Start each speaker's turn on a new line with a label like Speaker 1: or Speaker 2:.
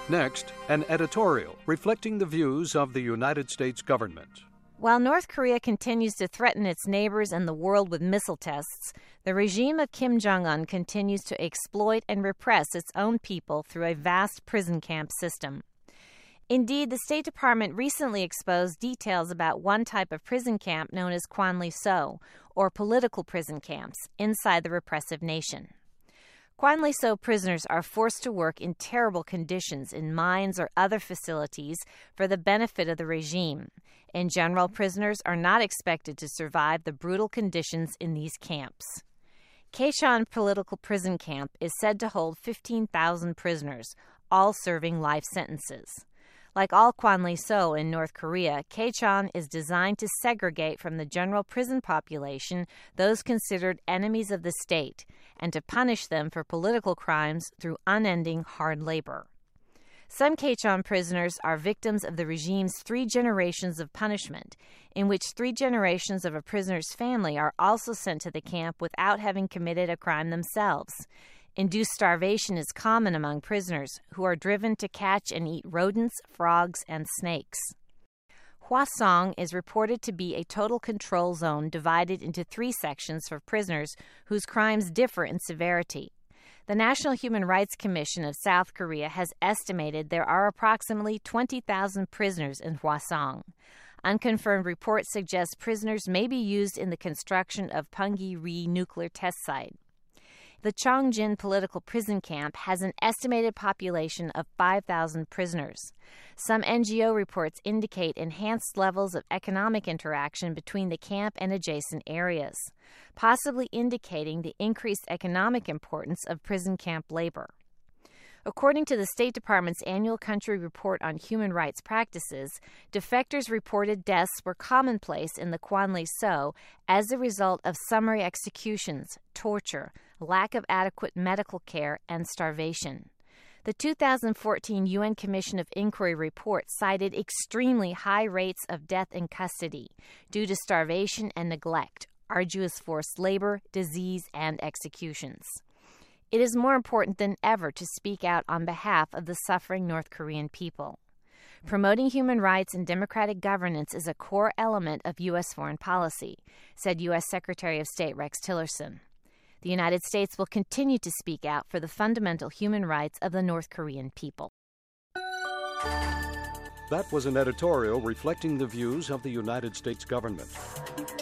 Speaker 1: Next, an editorial reflecting the views of the United States government.
Speaker 2: While North Korea continues to threaten its neighbors and the world with missile tests, the regime of Kim Jong-un continues to exploit and repress its own people through a vast prison camp system. Indeed, the State Department recently exposed details about one type of prison camp known as Kwanlee-so, or political prison camps, inside the repressive nation. Kwanlee-so prisoners are forced to work in terrible conditions in mines or other facilities for the benefit of the regime. In general, prisoners are not expected to survive the brutal conditions in these camps. Kaechon Political Prison Camp is said to hold 15,000 prisoners, all serving life sentences. Like all Kwanlee-so in North Korea, Kaechon is designed to segregate from the general prison population those considered enemies of the state and to punish them for political crimes through unending hard labor. Some Kaechon prisoners are victims of the regime's 3 generations of punishment, in which 3 generations of a prisoner's family are also sent to the camp without having committed a crime themselves. Induced starvation is common among prisoners, who are driven to catch and eat rodents, frogs, and snakes. Hwasong is reported to be a total control zone divided into 3 sections for prisoners whose crimes differ in severity. The National Human Rights Commission of South Korea has estimated there are approximately 20,000 prisoners in Hwasong. Unconfirmed reports suggest prisoners may be used in the construction of Punggye-ri nuclear test site. The Chongjin political prison camp has an estimated population of 5,000 prisoners. Some NGO reports indicate enhanced levels of economic interaction between the camp and adjacent areas, possibly indicating the increased economic importance of prison camp labor. According to the State Department's annual country report on human rights practices, defectors' reported deaths were commonplace in the Kwanlee-so as a result of summary executions, torture, lack of adequate medical care, and starvation. The 2014 UN Commission of Inquiry report cited extremely high rates of death in custody due to starvation and neglect, arduous forced labor, disease, and executions. It is more important than ever to speak out on behalf of the suffering North Korean people. Promoting human rights and democratic governance is a core element of U.S. foreign policy, said U.S. Secretary of State Rex Tillerson. The United States will continue to speak out for the fundamental human rights of the North Korean people.
Speaker 1: That was an editorial reflecting the views of the United States government.